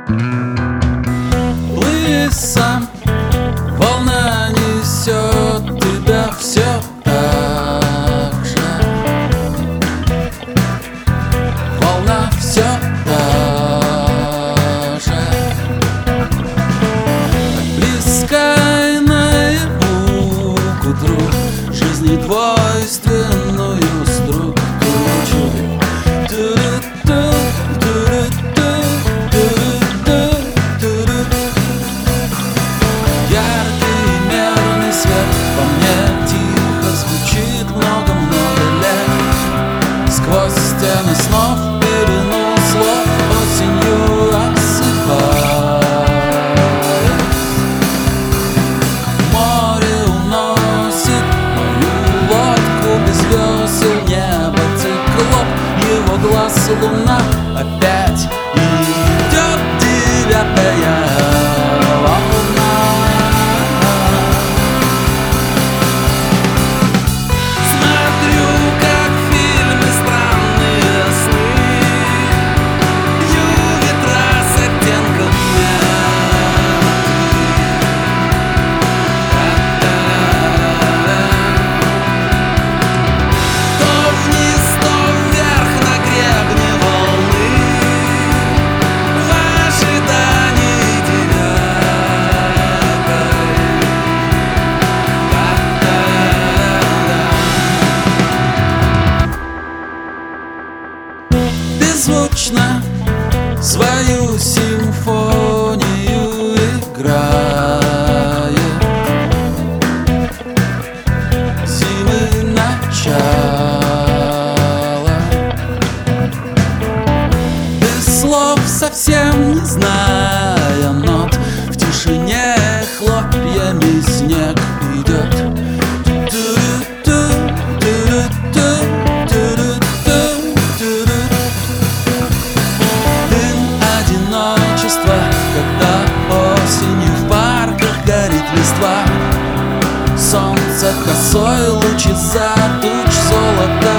Плыви сам, волна несет тебя все так же. Волна все та же. Близка и наяву к утру жизни двойственную структуру. Яркий мерный свет во мне тихо звучит много-много лет. Сквозь стены снов пелену слов осенью осыпает. Море уносит мою лодку без весел, небо циклоп, его глаз луна опять идет девятая волна. Смотрю, как в фильме странные сны, вью ветра с оттенком то вниз, то вверх на гребне волны, в ожидании девятой. Беззвучно свою симфонию играя, зимы начало. Без слов, совсем не зная нот, в тишине хлопьями снег идет. Дым одиночества, когда осенью в парках горит листва. Солнце косой, лучи за туч золота.